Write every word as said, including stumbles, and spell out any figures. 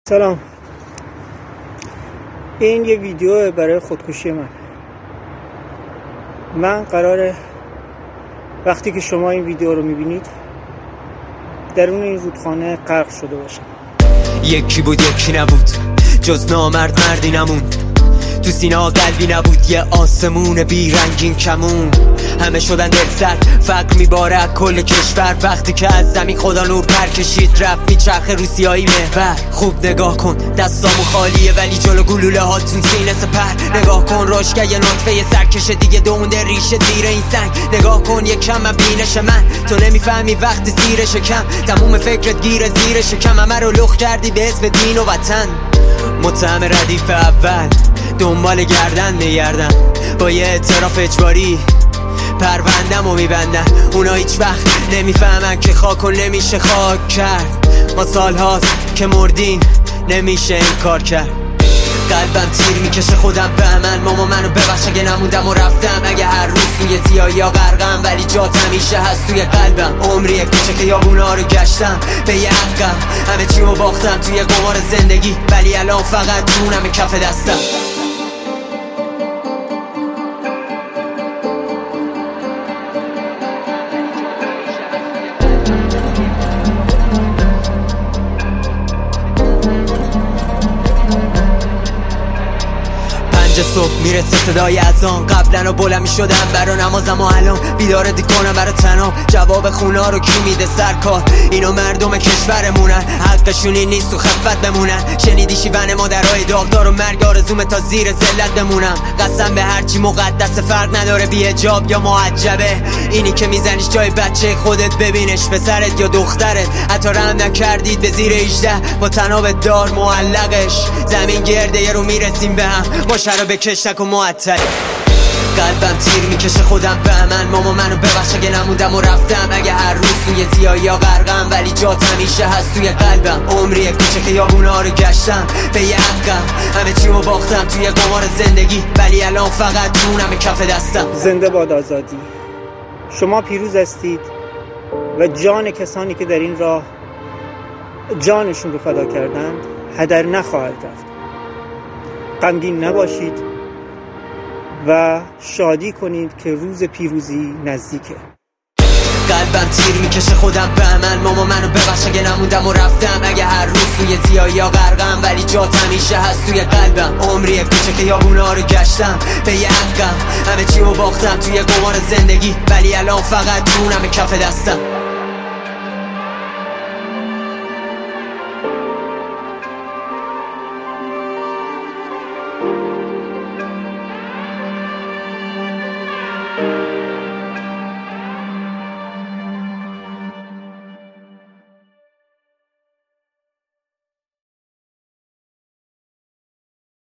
سلام. این یه ویدیو برای خودکشی من. من قراره وقتی که شما این ویدیو رو میبینید درون این رودخانه غرق شده باشم. یکی بود یکی نبود، جز نامرد مردی نموند. تو سینا قلبی نبود، یه آسمون بی رنگین کمون. همه شدن دل سرد، فقر میباره کل کشور. وقتی که از زمین خدا نور پر کشید رفت میچرخه رو سیاهی محور. خوب نگاه کن دستامو خالیه ولی جلو گلوله هاتون سینه سپر. نگاه کن رشکه یه نطفه سرکش دیگه دونده ریشه زیر این سنگ. نگاه کن یک کم من بینش من، تو نمیفهمی وقتی زیر شکم تموم فکرت گیره زیر شکم. همه رو لخ کردی به اسم دین و وطن. متهم ردیف اول دنبال گردن میگردن، با یه اعتراف اجباری پروندم و میبندن. اونا هیچ وقت نمیفهمن که خاکو نمیشه خاک کرد. ما سال هاست که مردیم نمیشه این کار کرد. قلبم تیر میکشه خودم به عمل. ماما منو ببخش اگه نموندم و رفتم. اگه هر روز توی سیاهی یا غرقم ولی جات همیشه هست توی قلبم. عمریه کوچه که یابونا رو گشتم به یه حقم. همه چیمو باختم توی قمار زندگی ولی الان فقط جونم کف دستم. صبح میرسه صدای اذان، قبلا رو بلند میشدم برا نمازم و الان بیدار دی کنم برا تنام. جواب خونا رو کی میده سرکار؟ اینو مردم کشورمونن، حقشون این نیست تو خفت بمونن. شنیدی شیون مادرای داغدار و مرگ آرزومه تا زیر ذلت بمونم. قسم به هرچی مقدس فرق نداره بی حجاب یا معجبه. اینی که میزنیش جای بچه خودت ببینش، پسرت یا دخترت. حتی رحم نکردید به زیر هجده با تناب دار معلقش. زمین گرده یه رو میرسیم به هم با شراب کشتک و معطل. قلبم تیر میکشه خودم به عمل. ماما منو ببخش اگه نموندم و رفتم. اگه هر روز توی سیاهی یا غرقم ولی جات همیشه هست توی قلبم. عمریه کوچه که یابونا رو گشتم به یه حقم. همه چیمو باختم توی قمار زندگی ولی الان فقط جونم کف دستم. زنده باد آزادی. شما پیروز هستید و جان کسانی که در این راه جانشون رو فدا کردند هدر نخواهد رفت. غمگین نباشید و شادی کنید که روز پیروزی نزدیکه. قلبم تیر میکشه خودم به عمل. ماما منو ببخش اگه نموندم و رفتم. اگه هر روز توی سیاهی یا غرقم ولی جات همیشه هست توی قلبم. عمریه کوچه که یابونا رو گشتم به یه حقم. همه چیمو باختم توی قمار زندگی ولی الان فقط جونم کف دستم.